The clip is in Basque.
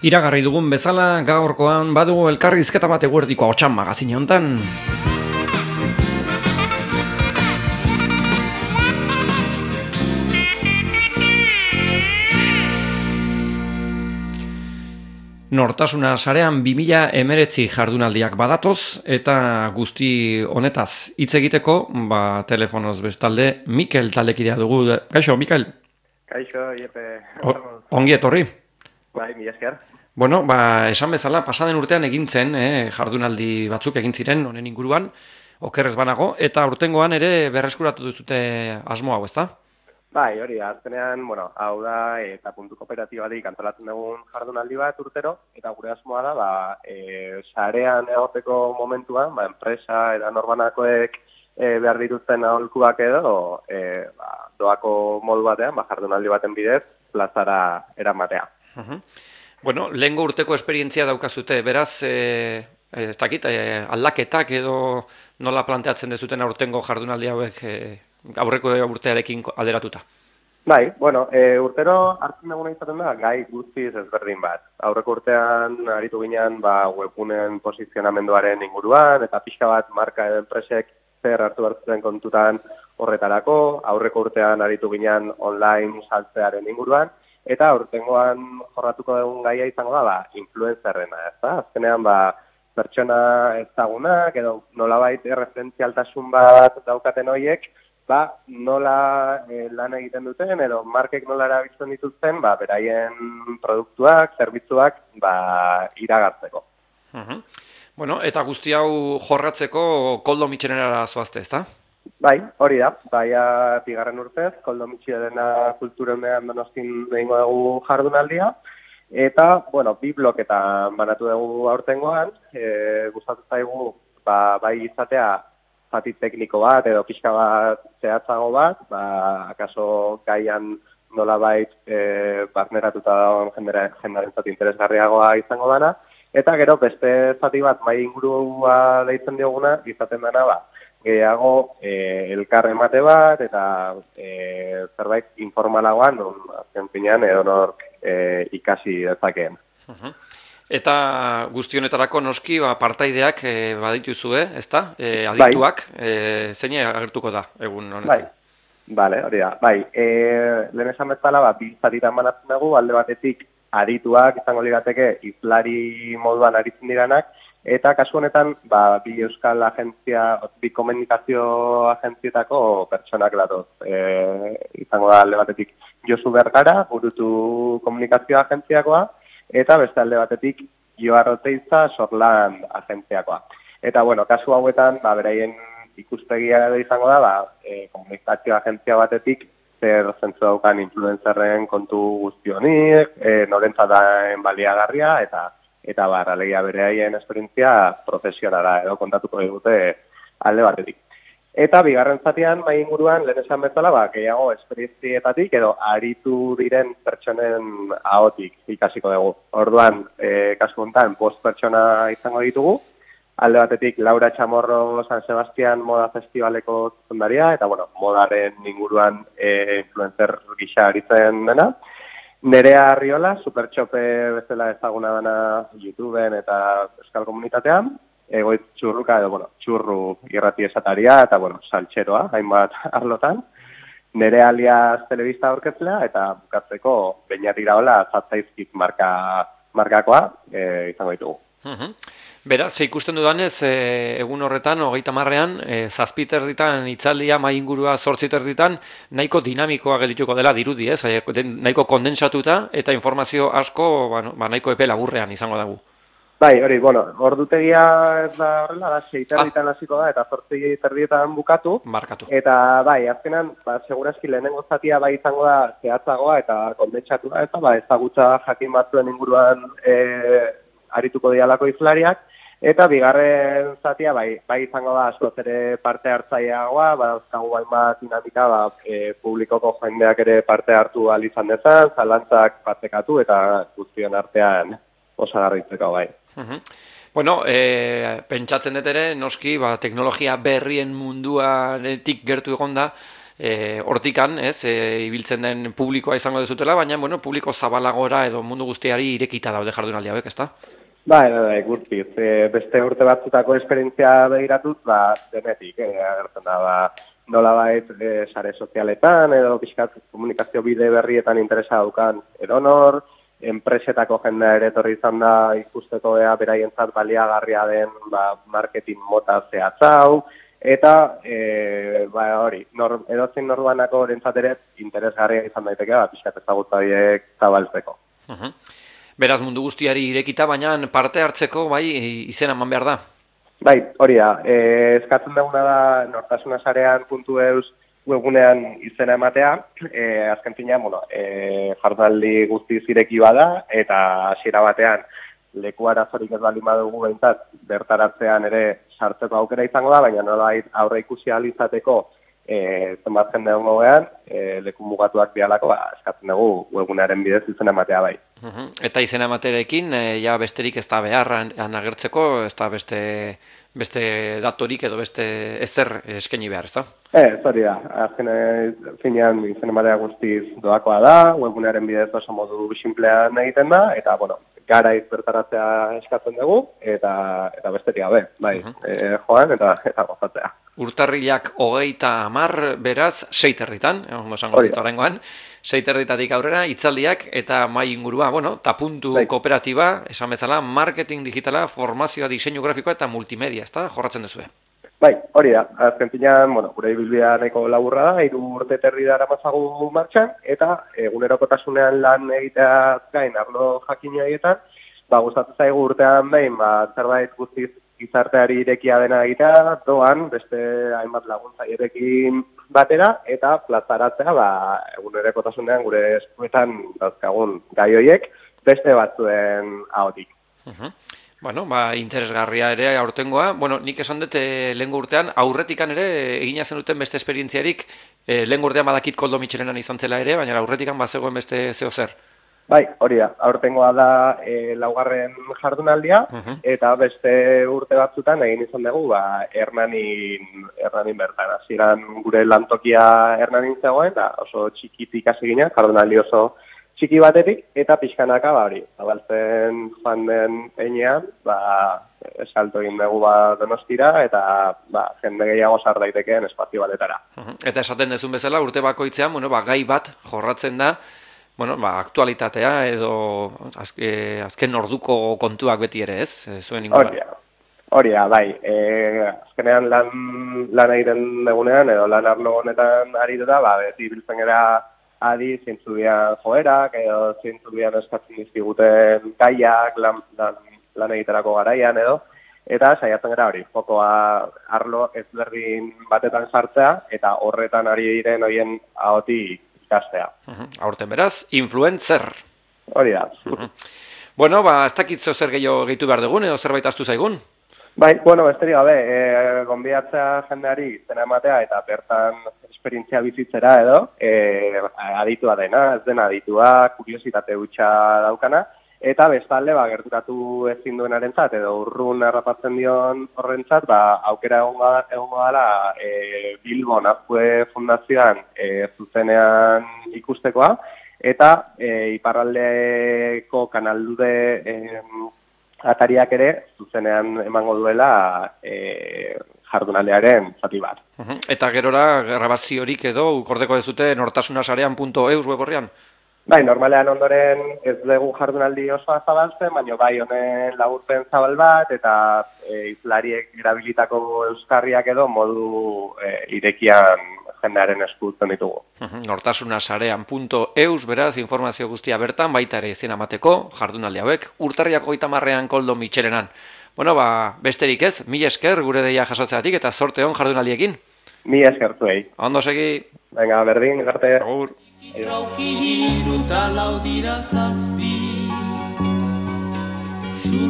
Iragarri dugun bezala gaurkoan badugu elkarrizketa bat eguerdiko Otsan magazine hontan. Nortasuna sarean 2019 jardunaldiak badatoz eta guzti honetaz hitz egiteko, telefonoz bestalde Mikel taldekidea dugu. Kaixo, Mikel? Kaixo, Iepe. Ongi etorri. Bai, mila esker. Bueno, esan bezala, pasaden urtean egin zen, jardunaldi batzuk egin ziren honen inguruan, okerrez banago, eta urtengoan ere berreskuratu duzute asmo hau, ezta? Bai, hori, azkenean, hau da, eta puntu kooperatibatik antolatzen dugun jardunaldi bat urtero, eta gure asmoa da, sarean egoteko momentuan, enpresa eta norbanakoek behar dituzten aholkuak edo, doako modu batean, jardunaldi baten bidez, plazara eramatea. Bueno, lehengo urteko esperientzia daukazute, beraz, ez dakit, aldaketak edo nola planteatzen dezuten aurtengo jardunaldi hauek aurreko urtearekin alderatuta? Bai, urtero hartzen duguna izaten da, gai guztiz ezberdin bat. Aurreko urtean aritu ginen webgunen posizionamenduaren inguruan, eta pixka bat marka edo enpresek zer hartu hartzen kontutan horretarako, aurreko urtean aritu ginen online saltzearen inguruan, eta aurtengoan jorratuko dugun gaia izango da, influenzerrena, ezta? Azkenean, pertsona ezagunak edo nolabait erreferentzialtasun bat daukaten horiek, nola lan egiten duten edo markek nola erabiltzen dituzten, beraien produktuak, zerbitzuak, iragartzeko. Bueno, eta guzti hau jorratzeko Koldo Mitxelenera zoazte, ezta? Bai, hori da. Bigarren urtez, Koldo Mitxelena kulturenean Donostin egingo dugu jardunaldia. Eta, bi bloketan banatu dugu aurtengoan, gustatu zaigu, bai izatea zati tekniko bat edo pixka bat zehatzago bat, akaso gaian nolabait barneratuta dagoen jendarentzat interesgarriagoa izango dana, eta gero beste zati bat mai ingurua deitzen dioguna, izaten dana, gehiago elkar emate bat, eta zerbait informalagoan, azken finean edonork ikasi dezakeen. Eta guzti honetarako noski partaideak badituzue, ezta? Adituak, zein agertuko da egun honetan? Bale, hori da. Lehen esan bezala, bi zatitan banatzen dugu, alde batetik adituak izango lirateke izlari moduan aritzen diranak, eta kasu honetan, bi euskal agentzia, bi komunikazio agentzietako pertsonak datoz. Izango da alde batetik Josu Bergara, burutu komunikazio agentziakoa, eta beste alde batetik Joar Oteiza Sorlan agentziakoa. Eta, kasu hauetan, beraien ikuspegia izango da, komunikazio agentzia batetik, zer zentzu daukan influenzerren kontu guzti honik, norentzat daen baliagarria, eta alegia beraien esperientzia profesionala edo kontatuko digute alde batetik. Eta bigarren zatean, mai inguruan, lehen esan bezala, gehiago esperientzietatik edo aritu diren pertsonen ahotik ikasiko dugu. Orduan, kasu honetan, 5 pertsona izango ditugu, alde batetik Laura Chamorro San Sebastian Moda Festivaleko zuzendaria, eta modaren inguruan influencer gisa aritzen dena. Nerea Arriola, supertxope bezala ezaguna dena YouTubeen eta euskal komunitatean, Egoitz Txurruka edo, txurru irrati esataria eta, saltxeroa, hainbat arlotan. Nerea alias telebista aurkezlea eta bukatzeko Beñat Iraola Zatzaizkit markakoa izango ditugu. Beraz, ikusten dudanez, egun horretan, 30ean, 7 erditan hitzaldia mai ingurua 8 erditan, nahiko dinamikoa geldituko dela dirudi, ez? Nahiko kondensatuta eta informazio asko, nahiko epe laburrean izango dugu. Bai, hori, ordutegia ez da horrela, 6 erditan hasiko da, eta 8 erdietan bukatu. Markatu. Eta, azkenan, segurazki lehenengo zatia izango da zehatzagoa eta kondentsatua, ezagutza jakin batzuen inguruan arituko dialako izlariak, eta bigarren zatia, izango da askoz ere parte hartzaileagoa, dauzkagu hainbat dinamika, publikoko jendeak ere parte hartu ahal izan dezan, zalantzak partekatu eta guztion artean osagarritzeko Bueno, pentsatzen dut ere, noski, teknologia berrien munduaretik gertu egon da, hortikan, ez, ibiltzen den publikoa izango dezutela, baina, bueno, publiko zabalagora edo mundu guztiari irekita daude jardunaldi hauek, ezta? Bai, guztiz. Beste urte batzutako esperientzia begiratuz, denetik, agertzen da, nolabait sare sozialetan edo pixkat komunikazio bide berrietan interesa daukan edonor, enpresetako jendea ere etorri izan da ikusteko beraientzat baliagarria den marketing mota zehatzau, eta hori, edozein norbanako orentzat ere interesgarria izan daiteke, pixkat ezagutza horiek zabaltzeko. Beraz mundu guztiari irekita, baina parte hartzeko bai izena eman behar da. Bai, hori da. Eskatzen duguna da nortasunasarean.eus webgunean izena ematea. Azken finean, jardunaldi guztiz ireki bada, eta hasiera batean leku arazorik ez baldin badugu behintzat bertaratzean ere sartzeko aukera izango da, baina nolabait aurre ikusi ahal izateko zenbat jende egongo gean, leku mugatuak dialako, eskatzen dugu webgunearen bidez izena ematea bai. Eta izena ematerekin, ja besterik ez da beharran agertzeko, ez da beste datorik edo beste ezer eskaini behar, ez da? Hori da, azken finean izena ematea guztiz doakoa da, webgunearen bidez oso modu sinplean egiten da, eta, garaiz bertaratzea eskatzen dugu, eta besterik gabe, bai, joan eta gozatzea. Urtarrilak 30 beraz, 6:30, ondo esango dut oraingoan, 6:30 aurrera, hitzaldiak eta mahai ingurua, eta puntu kooperatiba, esan bezala, marketing digitala, formazioa, diseinu grafikoa eta multimedia, ezta? Jorratzen duzue. Bai, hori da, azken finean, gure ibilbidea nahiko laburra da, 3 urte terdi daramatzagu martxan, eta egunerokotasunean lan egitea gain arlo jakina egietan, gustatzen zaigu urtean behin, zerbait guztiz gizarteari irekia dena egitea, doan, beste hainbat laguntzailerekin batera, eta plazaratzea, egunerokotasunean gure eskuetan dauzkagun gai horiek, beste batzuen ahotik. Interesgarria ere aurtengoa. Nik esan dut lehengo urtean, aurretikan ere egina zen duten beste esperientziarik, lehengo urtean badakit Koldo Mitxelenan izan zela ere, baina aurretikan bazegoen beste zeo zer. Bai, hori da, aurtengoa da 4. jardunaldia, eta beste urte batzutan egin izan dugu, Hernanin bertan. Hasieran gure lantokia Hernanin zegoen, oso txikitik hasi ginen, jardunaldi oso txiki batetik, eta pixkanaka, zabaltzen joan den heinean, salto egin dugu Donostira, eta jende gehiago sar daitekeen espazio batetara. Eta esaten dezun bezala, urte bakoitzean, gai bat jorratzen da, aktualitatea edo azken orduko kontuak beti ere, ez? Zuen inguruan. Hori da, bai. Azkenean lan egiten dugunean, edo lan arlo honetan aritu da, beti biltzen gara adi, zeintzu bian joerak, edo zeintzu bian eskatzen dizkiguten gaiak, lan egiterako garaian, edo. Eta saiatzen gara hori, fokoa arlo ezberdin batetan sartzea, eta horretan ari diren horien ahotik ikastea. Aurten beraz, influencer. Hori da. Ez dakitzo zer gehiago gehitu behar dugun, edo zerbait astu zaigun? Bai, besterik gabe, gonbidatzea jendeari izena ematea eta bertan esperientzia bizitzera edo, aditua dena, ez dena aditua, kuriositate hutsa daukana, eta bestalde, gerturatu ezin duenarentzat edo urrun harrapatzen dion horrentzat, aukera egongo dela Bilbon Azkue Fundazioan zuzenean ikustekoa, eta iparraldeko kanaldude atariak ere zuzenean emango duela jardunaldearen zati bat. Eta gerora grabaziorik edo ukordeko dezute nortasunasarean.eus web horrean? Bai, normalean ondoren ez dugu jardunaldi osoa zabaltzen, baina bai honen laburpen zabal bat, eta izlariek erabilitako euskarriak edo modu irekian jendearen eskutzen ditugu. Nortasunasarean.eus, beraz, informazio guztia bertan, baita ere izena emateko jardunaldi hauek, urtarriak 30 Koldo Mitxelenan. Besterik ez, mila esker gure deia jasotzeatik eta zorte hon jardunaldiekin. Mila esker zuei. Ondo segi. Venga, berdin, garte. Agur. Trauki hiru talau dira zazpi